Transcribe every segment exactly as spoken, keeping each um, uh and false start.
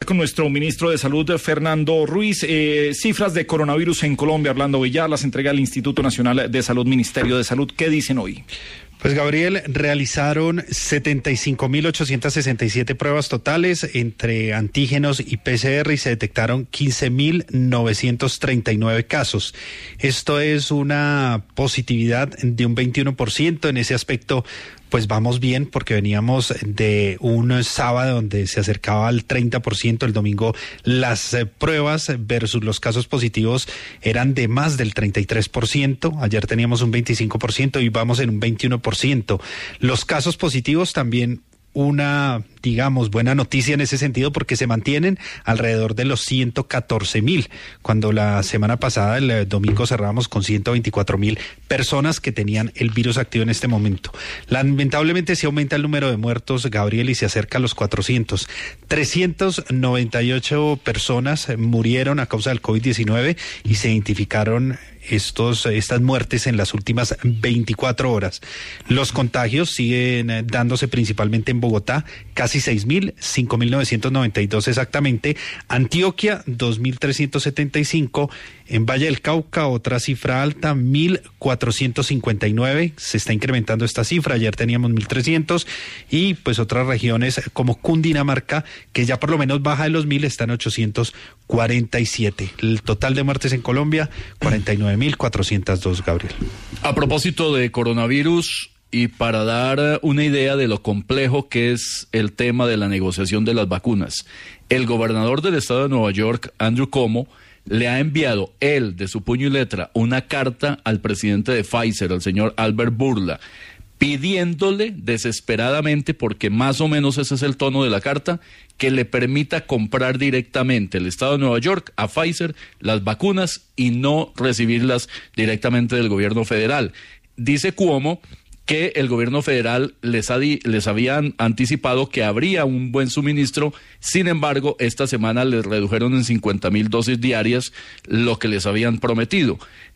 con nuestro ministro de Salud, Fernando Ruiz. Eh, cifras de coronavirus en Colombia, Orlando Villar, las entrega el Instituto Nacional de Salud, Ministerio de Salud. ¿Qué dicen hoy? Pues Gabriel, realizaron setenta y cinco mil ochocientas sesenta y siete pruebas totales entre antígenos y P C R y se detectaron quince mil novecientos treinta y nueve casos. Esto es una positividad de un veintiuno por ciento. En ese aspecto, pues vamos bien porque veníamos de un sábado donde se acercaba al treinta por ciento. El domingo las eh, pruebas versus los casos positivos eran de más del treinta y tres por ciento. Ayer teníamos un veinticinco por ciento y vamos en un veintiuno por ciento. Los casos positivos también una, digamos, buena noticia en ese sentido porque se mantienen alrededor de los ciento catorce mil, cuando la semana pasada, el domingo, cerramos con ciento veinticuatro mil personas que tenían el virus activo en este momento. Lamentablemente se aumenta el número de muertos, Gabriel, y se acerca a los cuatrocientos. trescientas noventa y ocho personas murieron a causa del COVID diecinueve y se identificaron estos estas muertes en las últimas veinticuatro horas. Los contagios siguen dándose principalmente en Bogotá, casi seis mil, cinco mil novecientos noventa y dos exactamente. Antioquia, dos mil trescientos setenta y cinco. En Valle del Cauca, otra cifra alta, mil cuatrocientos cincuenta y nueve. Se está incrementando esta cifra. Ayer teníamos mil trescientos. Y pues otras regiones como Cundinamarca, que ya por lo menos baja de los mil, están ochocientos cuarenta y siete. El total de muertes en Colombia, cuarenta y nueve mil cuatrocientos dos, Gabriel. A propósito de coronavirus, y para dar una idea de lo complejo que es el tema de la negociación de las vacunas, el gobernador del estado de Nueva York, Andrew Cuomo, le ha enviado él, de su puño y letra, una carta al presidente de Pfizer, al señor Albert Bourla, pidiéndole desesperadamente, porque más o menos ese es el tono de la carta, que le permita comprar directamente el estado de Nueva York a Pfizer las vacunas y no recibirlas directamente del gobierno federal. Dice Cuomo que el gobierno federal les, ha di, les habían anticipado que habría un buen suministro. Sin embargo, esta semana les redujeron en cincuenta mil dosis diarias lo que les habían prometido.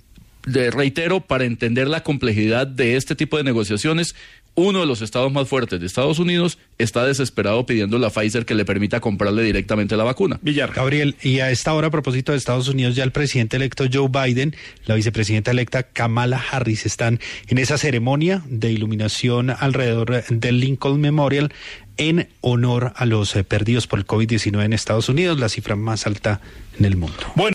De, reitero, para entender la complejidad de este tipo de negociaciones, uno de los estados más fuertes de Estados Unidos está desesperado pidiendo a Pfizer que le permita comprarle directamente la vacuna. Villar. Gabriel, y a esta hora, a propósito de Estados Unidos, ya el presidente electo Joe Biden, la vicepresidenta electa Kamala Harris están en esa ceremonia de iluminación alrededor del Lincoln Memorial en honor a los eh, perdidos por el COVID diecinueve en Estados Unidos, la cifra más alta en el mundo. Bueno.